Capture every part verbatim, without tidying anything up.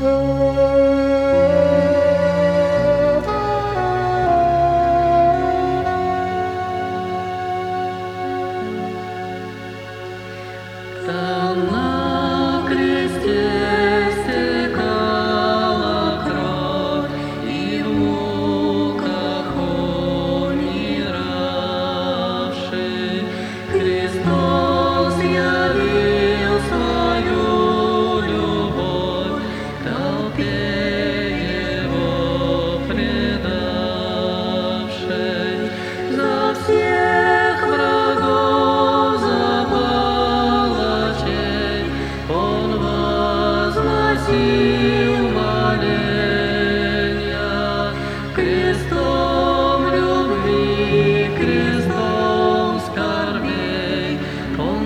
Там на кресте стекала кровь, и в муках умиравший Христос явил свою любовь толпе Его предавшей. За всех врагов запалачей Он возносил моления крестом любви, крестом скорбей Он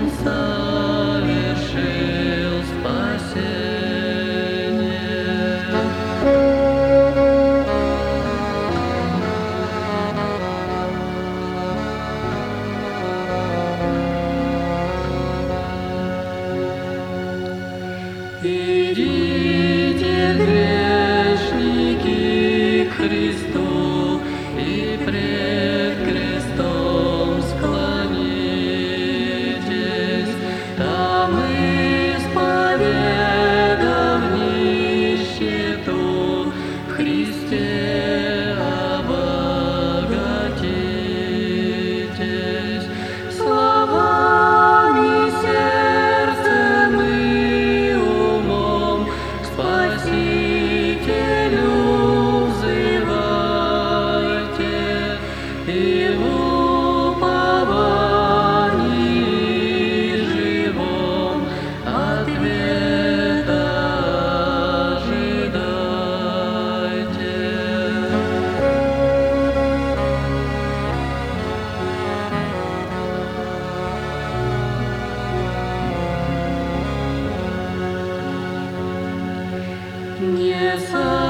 совершил спасение. Идите, грешники, к Христу и пред крестом склонитесь, там исповедав нищету в Христе обогатитесь. Словами, сердцем и умом к Спасителю взывайте, и в уповании живом ответа ожидайте. Не